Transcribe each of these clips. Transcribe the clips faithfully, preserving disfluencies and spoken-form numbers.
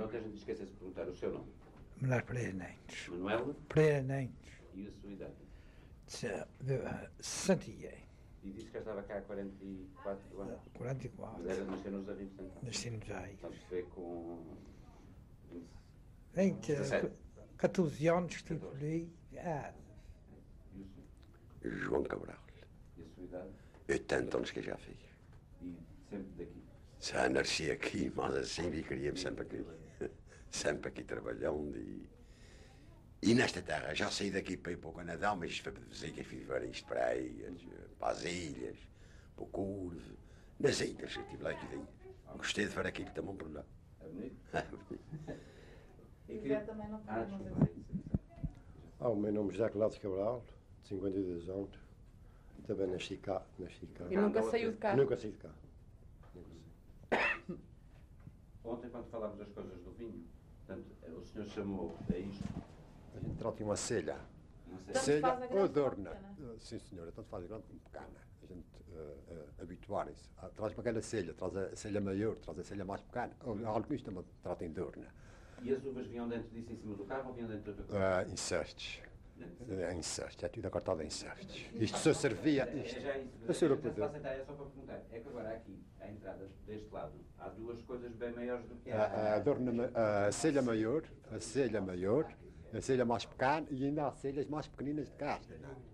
ontem a gente esqueceu-se de perguntar o seu nome. Manuel Pereira Nentes. Manuel? Pereira Nentes. E a sua idade? Santiago. E disse que já estava cá há quarenta e quatro anos. quarenta e quatro. Mas era nascer nos Arreios, portanto. Nasci nos Arreios. Portanto, se vê com... vinte, catorze anos que estive ali. Ah. E o senhor? João Cabral. E a sua idade? oitenta anos que eu já fiz. E sempre daqui? Já nasci aqui, mas assim e queria-me sempre aqui. Sempre aqui trabalhando e... E nesta terra, já saí daqui para ir para o Canadá, mas isto foi para dizer que fiz ver isto para aí, para as ilhas, para o Curve. Nas ilhas, eu estive lá aqui daí. Gostei de ver aquilo também por lá. É bonito? É bonito. E Zé também não Ah, pode, desculpa, não sim, sei. sim, sim. Ah, o meu nome é José Cláudio Cabral, de cinquenta e dois anos. Também nasci cá. Nasci cá. E nunca saiu de cá? Nunca saí de cá. Nunca saí. Ontem, quando falámos das coisas do vinho, portanto, o senhor chamou a isto... A gente trata uma selha. Não sei. Tanto Selha faz a grande ou como a adorna. pequena? Uh, Sim, senhora, tanto faz a grande como pequena. A gente uh, uh, habituarem-se. Ah, traz para aquela selha, traz a selha maior, traz a selha mais pequena. Alguns também tratam de adorna. E as uvas vinham dentro disso em cima do carro ou vinham dentro do carro? Uh, inserts. É inserts, é tudo acortado em inserts. Isto só servia. Isto. É já isso. A senhora Já se pode. vai sentar, é só para perguntar. É que agora aqui, à entrada deste lado, há duas coisas bem maiores do que A, a, a... adorna, ma- a selha maior, a selha maior, a selha mais pequena e ainda há selhas mais pequeninas de casta.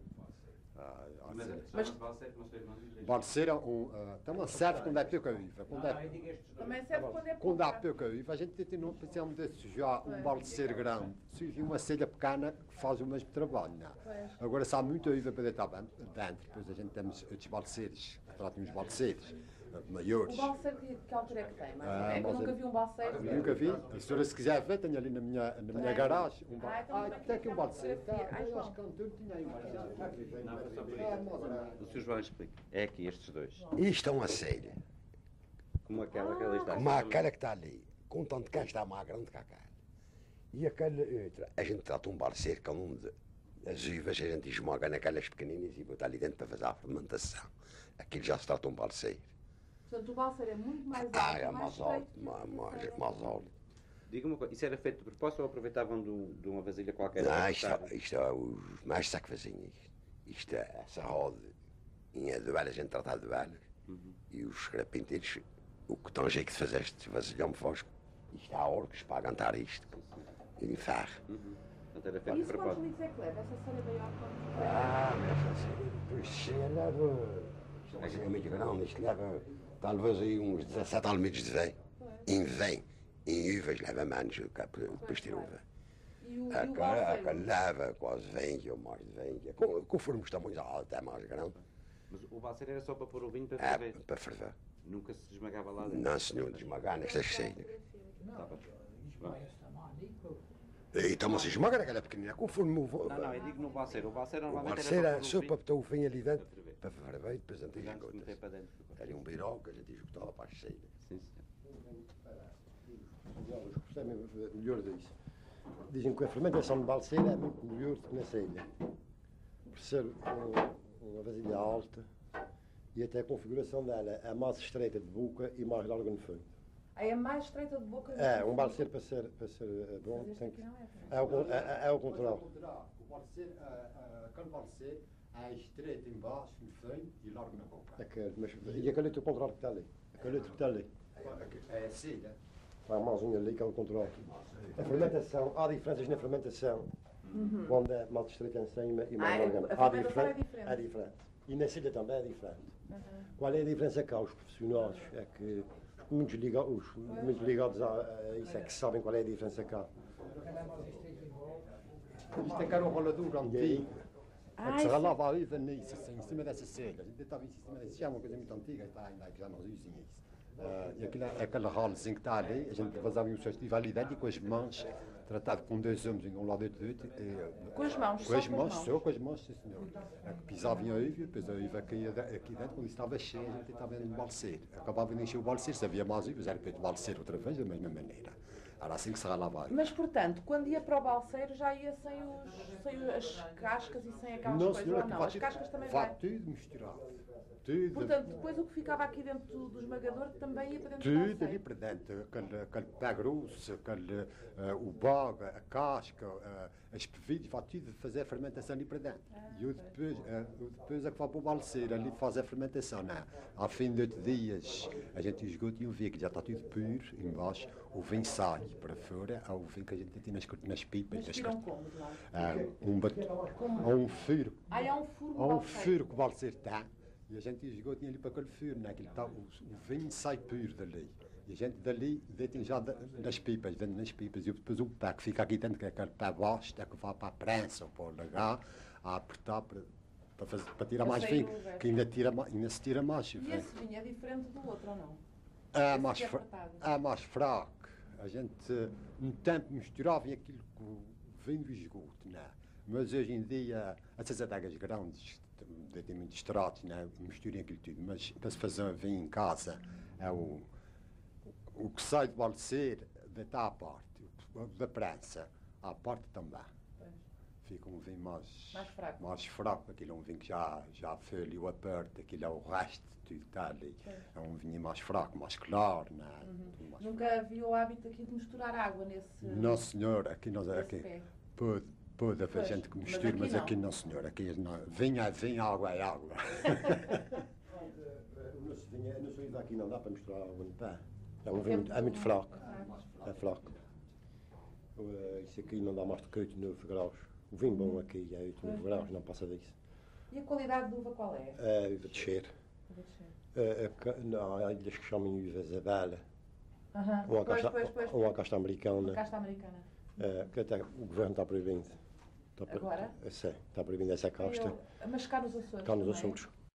Ah, há Mas selha- chama-se balseiro, como o senhor irmão diz. Pode ser um. Uh, também serve quando é pouca uva. Quando Não, eu é, digo estes dois. Também serve quando é quando há pouca. pouca uva, a gente tem, não precisamos de sujar um balseiro grande. Se vir uma selha pequena que faz o mesmo trabalho, não. Agora, se há muita uva para deitar dentro, depois a gente temos outros balseiros, tratam uns balseiros uh, maiores. O balseiro, que, que altura é que tem? Mas Ah, é que eu mas nunca é- vi um balseiro. Nunca vi. A senhora, se quiser ver, tenho ali na minha, na minha garagem um Ah, balde. então Ah, vai tem aqui um ficar balseiro. uma fotografia. Ai, Eu João. acho que é um turno, tinha aí um balseiro. Não, foi só por Ah, isso. mas, O senhor João explica. É aqui estes dois. Isto é uma selha. Como aquela que ela está. Como aquela que está ali. Com tanto que está mais grande que aquela. E aquela outra. A gente trata um balseiro com um de... As uvas a gente esmaga naquelas pequeninas e bota ali dentro para fazer a fermentação. Aquilo já se trata um balseiro. Portanto, o balseiro é muito mais alto, Ah, é mais mais alto, estreito que mais, o mais, balseiro. mais alto. Diga uma coisa, isso era feito de propósito ou aproveitavam do, de uma vasilha qualquer? Não, para isto, cortar? é- isto é os mais que fazem isto. Isto é essa roda em aduana, a gente trata a aduana. E os carpinteiros, o que tem jeito de fazer este vasilhão fosco. Isto há orcos para aguentar isto. E em ferro. Uhum. Portanto, era E feito de isso quantos propósito. litros é que leva? Essa cera maior quanto Ah, mas assim, depois cheia leva. Isto é muito grande, isto leva talvez aí uns dezassete almedos de vem. Em vem. Em uvas leva menos do que depois ter uva. E o, e o Aquela, aquela balseiro? leva quase vinte ou mais de vinte. Com- Conforme os tamanhos até mais grande. Mas o balseiro era só para pôr o vinho para É, ferver. para ferver. Nunca se esmagava lá dentro. Não, senhor, desmagar nestas cheias. Tá bem. E estamos a esmagar aquela pequenina, conforme o. Não, não, eu digo no balseiro. O balseiro O normalmente balseiro era é só só pôr para o botar o vinho ali dentro, Para ferver. para ferver e depois antes vinho de antes de meter para dentro. Era um birol que a gente escutava para as cheias. Sim, senhor. Os que percebem melhor disso. Dizem que a fermentação de balseiro é muito melhor do que na selha. Por ser um- uma vasilha alta e até a configuração dela é mais estreita de boca e mais larga no fundo. Aí é mais estreita de boca. do É, que um o balseiro para ser, para ser eh, bom Mas este tem aqui que. não é. É o, con- é, é, é o contrário. O balseiro, quando balseiro é estreito embaixo, no fundo e largo na boca. Aquele, mas, e aquele outro contrário que está ali. Aquele outro que está ali. É assim, né? Está a mãozinha ali que é o contrário. A fermentação, há diferenças na fermentação. Quando é mais estreita em cima e mais Ah, larga. a Há fermentação é diferen- diferente. É diferente. E na selha também é diferente. Qual é a diferença cá? Os profissionais é que os muito ligados, os muito ligados a, a isso é que sabem qual é a diferença cá. Isto é que era um rolador antigo. É Ah, que se isso- ralava a uva nisso, assim, em cima dessa selha. A gente estava em cima dessa selha, é uma coisa muito antiga, está ainda que já não usam isso. Ah, e aquilo, aquele ralozinho que está ali, a gente fazia um festival ali dentro e com as mãos, tratado com dois homens, um lado do outro. e, Com as mãos, Com só as com as mãos, mãos. só com as mãos, sim senhor. É que pisavam a uva, depois a uva caía de- aqui dentro, quando estava cheia, a gente estava no balseiro. Acabava de encher o balseiro, se havia mais uvas, era para o balseiro outra vez, da mesma maneira. Era assim que se ralava a uva. Mas, portanto, quando ia para o balseiro já ia sem, os, sem as cascas e sem aquelas Não, coisas, senhora, ou que não? vai As tudo- cascas também vai vai. tudo misturado. Tudo, Portanto, depois o que ficava aqui dentro do, do esmagador também ia para dentro do tudo ali balseiro. para dentro. Aquele, aquele pé grosso, aquele, eh, o baga, a casca, eh, as pevilhas, vai tudo fazer a fermentação ali para dentro. e eu depois, eh, eu depois é que vai para o balseiro ali fazer a fermentação. Né? Ao fim de oito dias, a gente esgota e o vinho que já está tudo puro embaixo. O vinho sai para fora, há o vinho que a gente tem nas, nas pipas. Mas nas tiram cort- como de lá? Ah, um, bat- há um furo. Ah, há um furo no Há um balseiro. furo que o balseiro tem. E a gente esgota ali para aquele furo, né? Aquilo tá, o, o vinho sai puro dali. E a gente dali deita já da- nas pipas, vende nas pipas. E depois o pé que fica aqui dentro, que é aquele pé baixo, é que vai para a prensa ou para o lagar, a apertar para, para, fazer, para tirar Para mais sair vinho. o resto. Que ainda, tira, ma- ainda se tira mais. E vinho. esse vinho é diferente do outro ou não? É esse mais, que é fra apertado. é mais fraco. A gente, um tempo, misturava aquilo com o vinho do esgoto, né? Mas hoje em dia, essas adegas grandes, tem muitos tratos, né? Misturam aquilo tudo. Mas para se fazer um vinho em casa, é o, o que sai de balseiro, está à parte. O da prensa, à parte também. Pois. Fica um vinho mais, Mais fraco. mais fraco. Aquilo é um vinho que já, já foi ali o aperto, aquilo é o resto, tudo que está ali. Pois. É um vinho mais fraco, mais claro, né? Tudo mais Nunca havia o hábito aqui de misturar água nesse, Não, senhor, aqui nós nesse aqui pé. pode, pode haver Pois, gente que mas mistura, aqui mas não. aqui não, senhor. Aqui não. Vinho é vinho, água é água. O nosso vinho, é- nosso vinho daqui não dá para misturar água no pé. É um vinho, é muito fraco. É fraco. Uh, Isso aqui não dá mais do que oito, nove graus. O vinho bom aqui é oito, nove graus, não passa disso. E a qualidade de uva qual é? É uva de cheiro. Deixa eu ver. É, é, ca- não, há ilhas que chamam uva Isabela. Aham. Ou a Pois, casta, pois, pois. ou a casta americana. Casta americana. É, que até o governo está proibindo. Está pro- Agora? É, sim, está proibindo essa casta. Eu- Mas cá nos Açores Cá nos também? Açores.